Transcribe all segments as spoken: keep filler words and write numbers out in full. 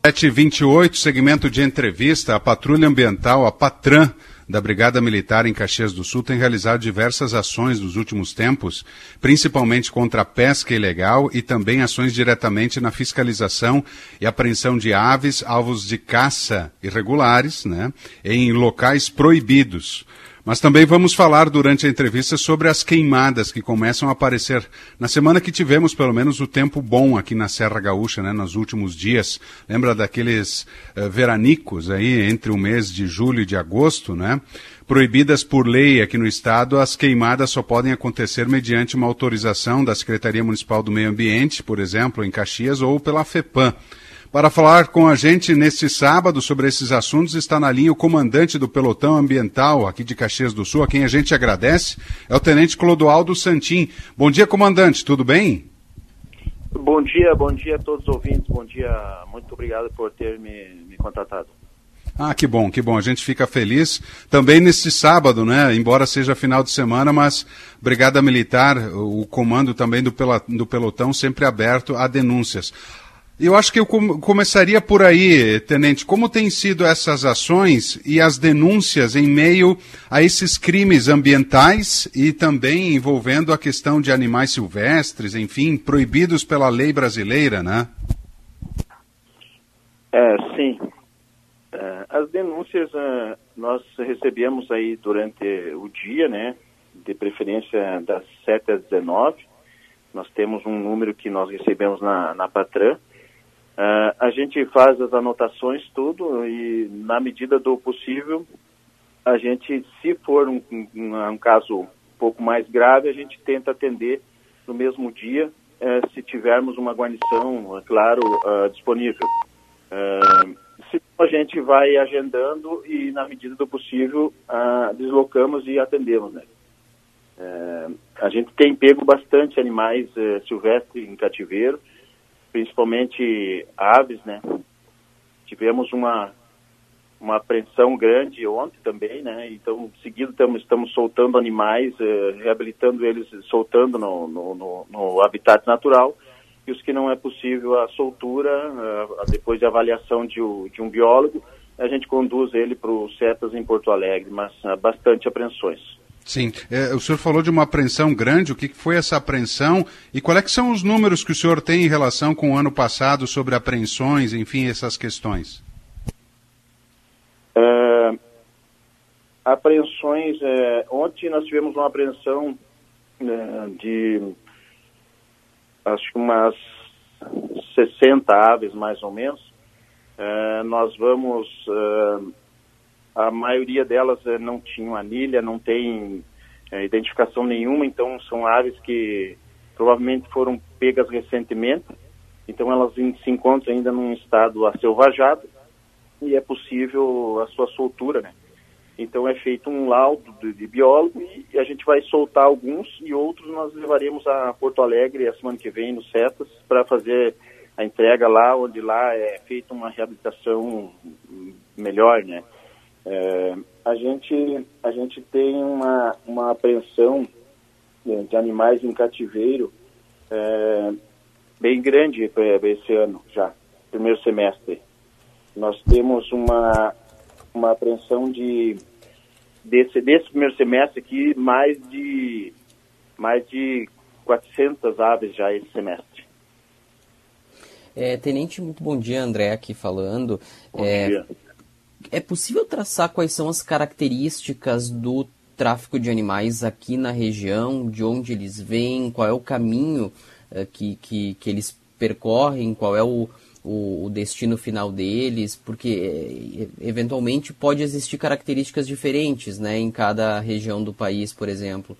sete e vinte e oito, segmento de entrevista. A Patrulha Ambiental, a Patran, da Brigada Militar em Caxias do Sul, tem realizado diversas ações nos últimos tempos, principalmente contra a pesca ilegal e também ações diretamente na fiscalização e apreensão de aves, alvos de caça irregulares, né, em locais proibidos. Mas também vamos falar durante a entrevista sobre as queimadas que começam a aparecer. Na semana que tivemos, pelo menos, o tempo bom aqui na Serra Gaúcha, né, nos últimos dias. Lembra daqueles uh, veranicos aí, entre o mês de julho e de agosto, né? Proibidas por lei aqui no estado, as queimadas só podem acontecer mediante uma autorização da Secretaria Municipal do Meio Ambiente, por exemplo, em Caxias, ou pela FEPAM. Para falar com a gente neste sábado sobre esses assuntos, está na linha o comandante do Pelotão Ambiental aqui de Caxias do Sul, a quem a gente agradece, é o Tenente Clodoaldo Santin. Bom dia, comandante, tudo bem? Bom dia, bom dia a todos os ouvintes, bom dia, muito obrigado por ter me, me contatado. Ah, que bom, que bom, a gente fica feliz. Também neste sábado, né, embora seja final de semana, mas Brigada Militar, o comando também do, pela, do Pelotão, sempre aberto a denúncias. Eu acho que eu com- começaria por aí, Tenente. Como têm sido essas ações e as denúncias em meio a esses crimes ambientais e também envolvendo a questão de animais silvestres, enfim, proibidos pela lei brasileira, né? É, sim. É, as denúncias uh, nós recebemos aí durante o dia, né? De preferência das sete às dezenove. Nós temos um número que nós recebemos na, na Patran. Uh, a gente faz as anotações, tudo, e na medida do possível, a gente, se for um, um, um caso um pouco mais grave, a gente tenta atender no mesmo dia, uh, se tivermos uma guarnição, é claro, uh, disponível. Uh, se a gente vai agendando e, na medida do possível, uh, deslocamos e atendemos, né? Uh, a gente tem pego bastante animais uh, silvestres em cativeiro, principalmente aves, né? Tivemos uma, uma apreensão grande ontem também, né? Então, seguido estamos, estamos soltando animais, eh, reabilitando eles, soltando no, no, no, no habitat natural, e os que não é possível a soltura, eh, depois de avaliação de, o, de um biólogo, a gente conduz ele para o CETAS em Porto Alegre, mas há bastante apreensões. Sim, é, o senhor falou de uma apreensão grande, o que foi essa apreensão e qual é que são os números que o senhor tem em relação com o ano passado sobre apreensões, enfim, essas questões? É, apreensões, é, ontem nós tivemos uma apreensão é, de acho que umas sessenta aves mais ou menos. É, nós vamos... É, a maioria delas eh, não tinham anilha, não tem eh, identificação nenhuma, então são aves que provavelmente foram pegas recentemente, então elas in, se encontram ainda num estado acelvajado e é possível a sua soltura, né? Então é feito um laudo de, de biólogo e, e a gente vai soltar alguns e outros nós levaremos a Porto Alegre a semana que vem no CETAS para fazer a entrega lá, onde lá é feita uma reabilitação melhor, né? É, a gente a gente tem uma, uma apreensão de animais em cativeiro é, bem grande esse ano já, primeiro semestre. Nós temos uma, uma apreensão de desse, desse primeiro semestre aqui, mais de mais de quatrocentas aves já esse semestre. É, Tenente, muito bom dia, André aqui falando. Bom é... dia. É possível traçar quais são as características do tráfico de animais aqui na região, de onde eles vêm, qual é o caminho uh, que, que, que eles percorrem, qual é o, o, o destino final deles, porque eh, eventualmente pode existir características diferentes, né, em cada região do país, por exemplo.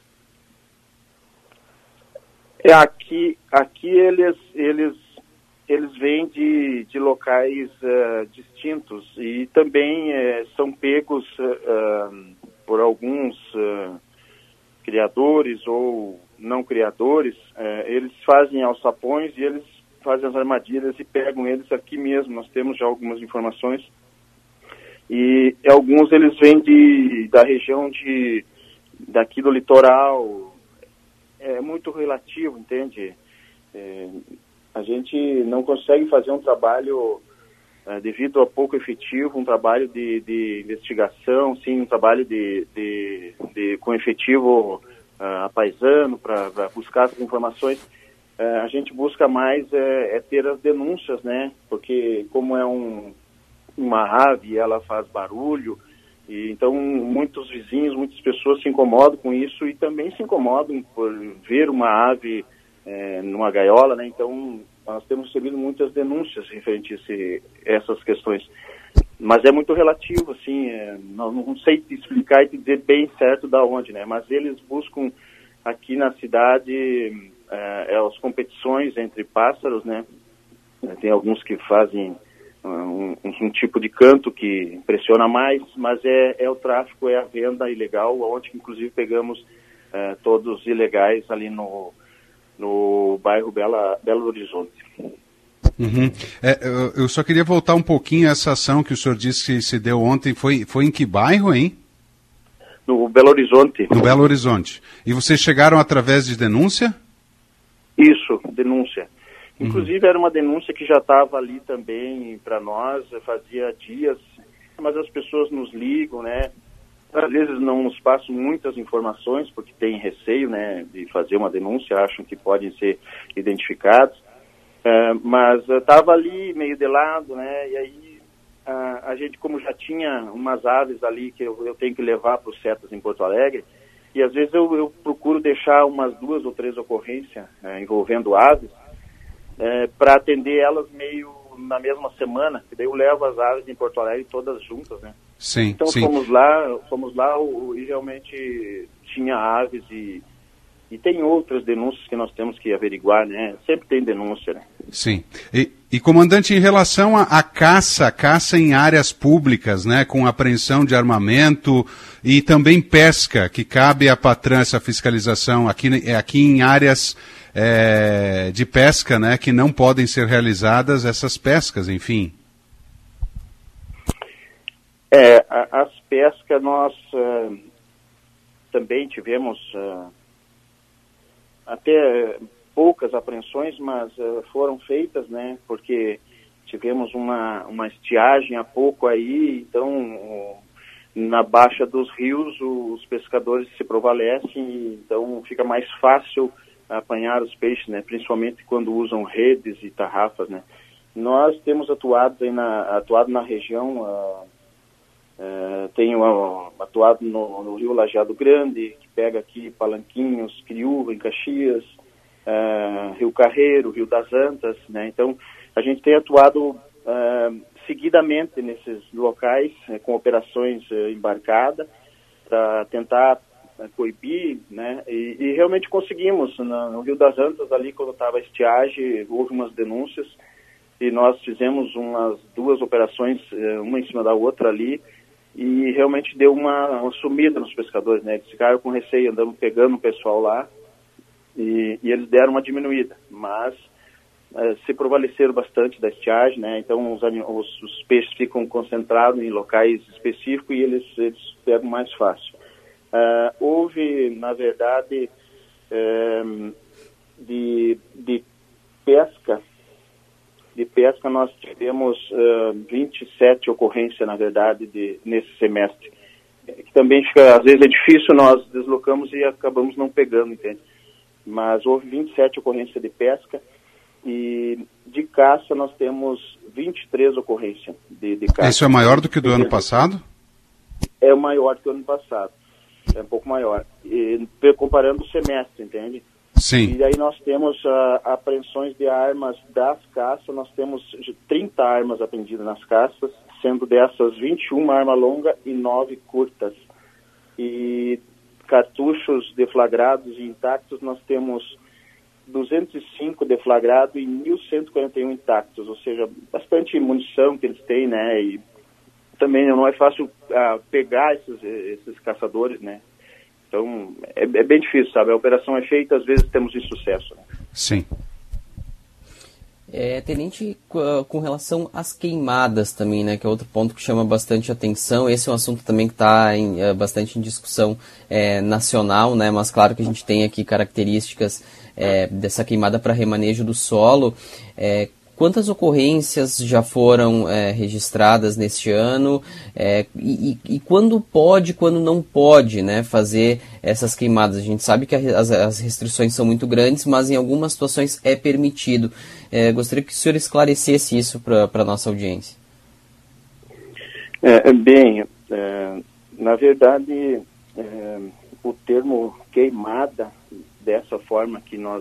É, aqui, aqui eles... eles... eles vêm de, de locais uh, distintos e também uh, são pegos uh, por alguns uh, criadores ou não criadores. Uh, eles fazem alçapões e eles fazem as armadilhas e pegam eles aqui mesmo. Nós temos já algumas informações. E alguns eles vêm de, da região de, daqui do litoral. É muito relativo, entende? É, a gente não consegue fazer um trabalho uh, devido a pouco efetivo, um trabalho de, de investigação, sim, um trabalho de, de, de com efetivo uh, apaisano para buscar essas informações. Uh, a gente busca mais é, é ter as denúncias, né? Porque como é um, uma ave, ela faz barulho, e então muitos vizinhos, muitas pessoas se incomodam com isso e também se incomodam por ver uma ave é, numa gaiola, né? Então nós temos recebido muitas denúncias referente a esse, essas questões. Mas é muito relativo, assim, é, não, não sei te explicar e te dizer bem certo da onde, né? Mas eles buscam aqui na cidade é, é, as competições entre pássaros, né? Tem alguns que fazem um, um tipo de canto que impressiona mais, mas é, é o tráfico, é a venda ilegal, onde inclusive pegamos é, todos ilegais ali no, no bairro Bela, Belo Horizonte. Uhum. É, eu, eu só queria voltar um pouquinho a essa ação que o senhor disse que se deu ontem. Foi, foi em que bairro, hein? No Belo Horizonte. No Belo Horizonte. E vocês chegaram através de denúncia? Isso, denúncia. Inclusive uhum. era uma denúncia que já estava ali também para nós, fazia dias, mas as pessoas nos ligam, né? Às vezes não nos passam muitas informações, porque tem receio, né, de fazer uma denúncia, acham que podem ser identificados. Uh, mas estava uh, ali meio de lado, né, e aí uh, a gente, como já tinha umas aves ali que eu, eu tenho que levar para os setas em Porto Alegre, e às vezes eu, eu procuro deixar umas duas ou três ocorrências uh, envolvendo aves, uh, para atender elas meio na mesma semana, que daí eu levo as aves em Porto Alegre todas juntas, né. Sim, então sim. fomos lá, fomos lá o, e realmente tinha aves e E tem outras denúncias que nós temos que averiguar, né? Sempre tem denúncia, né? Sim. E, e comandante, em relação à caça, caça em áreas públicas, né? Com apreensão de armamento e também pesca, que cabe à Patran essa fiscalização aqui, aqui em áreas é, de pesca, né? Que não podem ser realizadas essas pescas, enfim. É, a, as pescas nós uh, também tivemos... Uh, até poucas apreensões, mas uh, foram feitas, né, porque tivemos uma, uma estiagem há pouco aí, então uh, na baixa dos rios os pescadores se prevalecem, então fica mais fácil apanhar os peixes, né, principalmente quando usam redes e tarrafas, né. Nós temos atuado, aí na, atuado na região, uh, uh, tenho uh, atuado no, no Rio Lajeado Grande, pega aqui Palanquinhos, Criúva, em Caxias, uh, Rio Carreiro, Rio das Antas, né? Então, a gente tem atuado uh, seguidamente nesses locais, uh, com operações uh, embarcadas, para tentar uh, coibir, né? E, e realmente conseguimos. No, no Rio das Antas, ali, quando estava a estiagem, houve umas denúncias, e nós fizemos umas duas operações, uh, uma em cima da outra ali, e realmente deu uma, uma sumida nos pescadores, né? Eles ficaram com receio, andando pegando o pessoal lá, e, e eles deram uma diminuída, mas é, se prevaleceram bastante da estiagem, né? Então os, os, os peixes ficam concentrados em locais específicos e eles, eles pegam mais fácil. Uh, houve, na verdade, um, de, de pesca, de pesca nós tivemos uh, vinte e sete ocorrências, na verdade, de, nesse semestre. Que também fica, às vezes é difícil, nós deslocamos e acabamos não pegando, entende? Mas houve vinte e sete ocorrências de pesca e de caça nós temos vinte e três ocorrências de, de caça. Isso é maior do que do ano passado? É maior do que o ano passado, é um pouco maior. E, comparando o semestre, entende? Sim. E aí nós temos uh, apreensões de armas das caças, nós temos trinta armas apreendidas nas caças, sendo dessas vinte e uma armas longas e nove curtas. E cartuchos deflagrados e intactos, nós temos duzentos e cinco deflagrados e mil cento e quarenta e um intactos, ou seja, bastante munição que eles têm, né? E também não é fácil uh, pegar esses, esses caçadores, né? Então, é, é bem difícil, sabe? A operação é feita, às vezes temos insucesso. Né? Sim. É, tenente, com relação às queimadas também, né, que é outro ponto que chama bastante atenção, esse é um assunto também que está é, bastante em discussão é, nacional, né, mas claro que a gente tem aqui características é, dessa queimada para remanejo do solo. É, quantas ocorrências já foram é, registradas neste ano é, e, e quando pode, quando não pode, né, fazer essas queimadas? A gente sabe que as, as restrições são muito grandes, mas em algumas situações é permitido. É, gostaria que o senhor esclarecesse isso para a nossa audiência. É, bem, é, na verdade, é, o termo queimada, dessa forma que nós,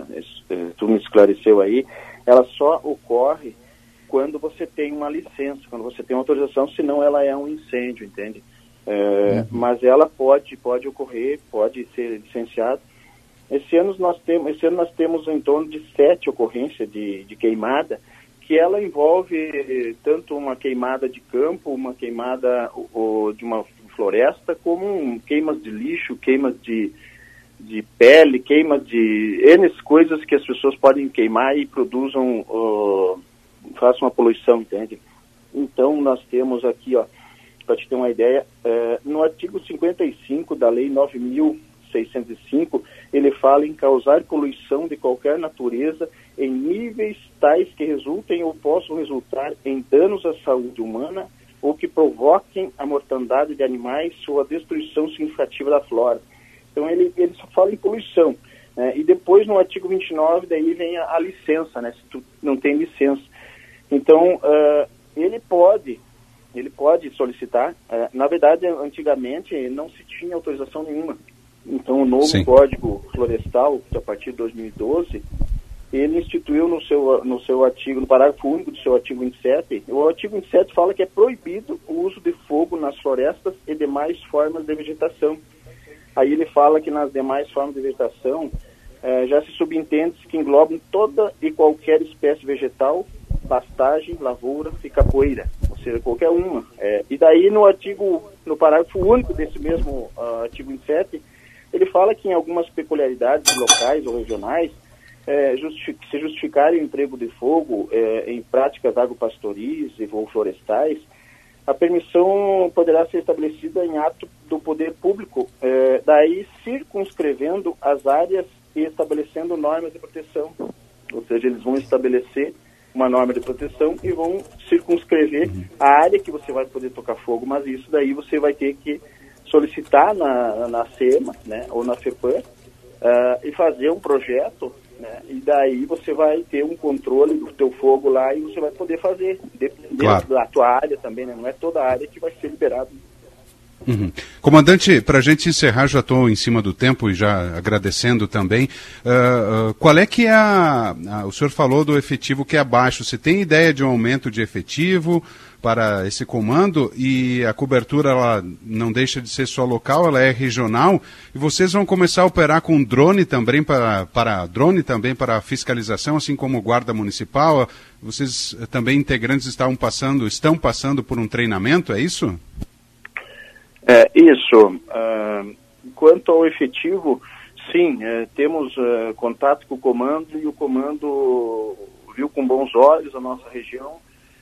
é, tu me esclareceu aí, ela só ocorre quando você tem uma licença, quando você tem uma autorização, senão ela é um incêndio, entende? É, uhum. Mas ela pode, pode ocorrer, pode ser licenciada. Esse ano nós temos, esse ano nós temos em torno de sete ocorrências de, de queimada, que ela envolve tanto uma queimada de campo, uma queimada ou, de uma floresta, como um, queimas de lixo, queimas de, de pele, queimas de N coisas que as pessoas podem queimar e produzam, uh, façam uma poluição, entende? Então nós temos aqui, ó, para te ter uma ideia, uh, no artigo cinquenta e cinco da Lei nove mil seiscentos e cinco, ele fala em causar poluição de qualquer natureza em níveis tais que resultem ou possam resultar em danos à saúde humana ou que provoquem a mortandade de animais ou a destruição significativa da flora. Então ele, ele só fala em poluição, né? E depois no artigo vinte e nove daí vem a, a licença, né? Se tu não tem licença. Então uh, ele pode, ele pode solicitar. Uh, na verdade, antigamente não se tinha autorização nenhuma. Então o novo Sim. Código Florestal, a partir de dois mil e doze, ele instituiu no seu, no seu artigo, no parágrafo único do seu artigo vinte e sete, o artigo vinte e sete fala que é proibido o uso de fogo nas florestas e demais formas de vegetação. Aí ele fala que nas demais formas de vegetação eh, já se subentende que englobam toda e qualquer espécie vegetal, pastagem, lavoura e capoeira, ou seja, qualquer uma. Eh, e daí no artigo, no parágrafo único desse mesmo uh, artigo vinte e sete, ele fala que em algumas peculiaridades locais ou regionais, É, justific, se justificarem o emprego de fogo é, em práticas agropastoris e ou florestais, a permissão poderá ser estabelecida em ato do poder público, é, daí circunscrevendo as áreas e estabelecendo normas de proteção. Ou seja, eles vão estabelecer uma norma de proteção e vão circunscrever a área que você vai poder tocar fogo, mas isso daí você vai ter que solicitar na, na SEMA, né, ou na FEPAM, uh, e fazer um projeto, né, e daí você vai ter um controle do teu fogo lá e você vai poder fazer, dependendo claro. da tua área também, né, não é toda a área que vai ser liberada. Uhum. Comandante, para a gente encerrar, já estou em cima do tempo e já agradecendo também, uh, uh, qual é que é a, a... O senhor falou do efetivo que é baixo, você tem ideia de um aumento de efetivo para esse comando? E a cobertura ela não deixa de ser só local, ela é regional, e vocês vão começar a operar com drone também para, para drone também para fiscalização, assim como o guarda municipal. Vocês também integrantes estão passando, estão passando por um treinamento, é isso? É, isso. Uh, quanto ao efetivo, sim, é, temos uh, contato com o comando e o comando viu com bons olhos a nossa região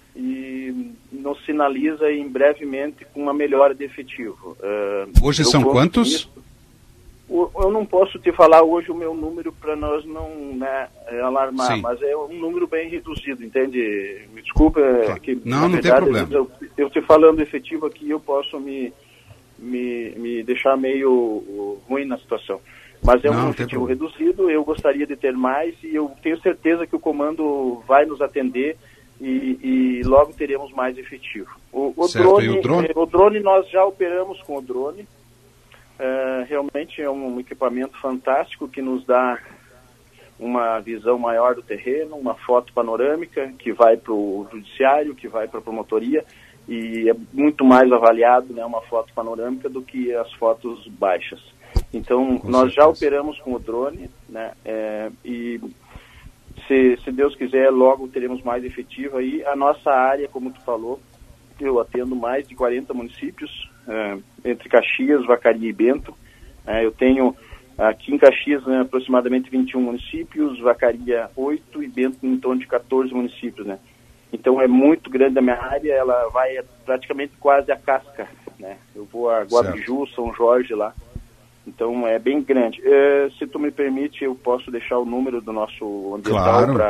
e nos sinaliza em brevemente com uma melhora de efetivo. Uh, hoje são quantos? Isso. Eu não posso te falar hoje o meu número para nós não, né, alarmar, sim. Mas é um número bem reduzido, entende? Me desculpa. Tá. Que, não, não verdade, tem problema. Eu, eu te falando efetivo aqui, eu posso me... Me, me deixar meio ruim na situação. Mas é um Não, efetivo reduzido, eu gostaria de ter mais e eu tenho certeza que o comando vai nos atender e, e logo teremos mais efetivo. O, o, drone, o, drone? o drone nós já operamos com o drone, é, realmente é um equipamento fantástico que nos dá uma visão maior do terreno, uma foto panorâmica que vai para o judiciário, que vai para a promotoria, e é muito mais avaliado, né, uma foto panorâmica do que as fotos baixas. Então, com nós certeza. Já operamos com o drone, né, é, e se, se Deus quiser, logo teremos mais efetivo aí. A nossa área, como tu falou, eu atendo mais de quarenta municípios, é, entre Caxias, Vacaria e Bento. É, eu tenho aqui em Caxias, né, aproximadamente vinte e um municípios, Vacaria oito e Bento em torno de quatorze municípios, né. Então é muito grande a minha área, ela vai praticamente quase a casca, né? Eu vou a Guabiju, São Jorge lá, então é bem grande. É, se tu me permite, eu posso deixar o número do nosso ambiental, claro.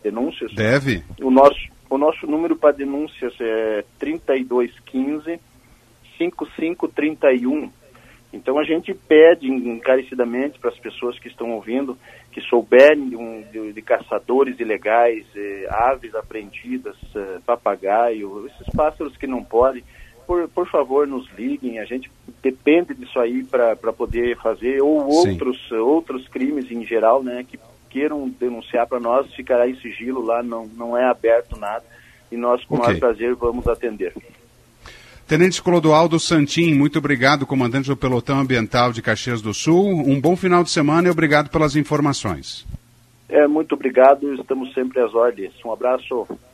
denúncias? Deve. O nosso, o nosso número para denúncias é trinta e dois quinze, cinquenta e cinco trinta e um. Então a gente pede encarecidamente para as pessoas que estão ouvindo, que souberem de, um, de, de caçadores ilegais, eh, aves apreendidas, eh, papagaio, esses pássaros que não podem, por, por favor nos liguem, a gente depende disso aí para poder fazer, ou outros, outros crimes em geral, né, que queiram denunciar para nós, ficará em sigilo lá, não, não é aberto nada, e nós com o maior prazer vamos atender. Tenente Clodoaldo Santin, muito obrigado, comandante do Pelotão Ambiental de Caxias do Sul. Um bom final de semana e obrigado pelas informações. É, muito obrigado, estamos sempre às ordens. Um abraço.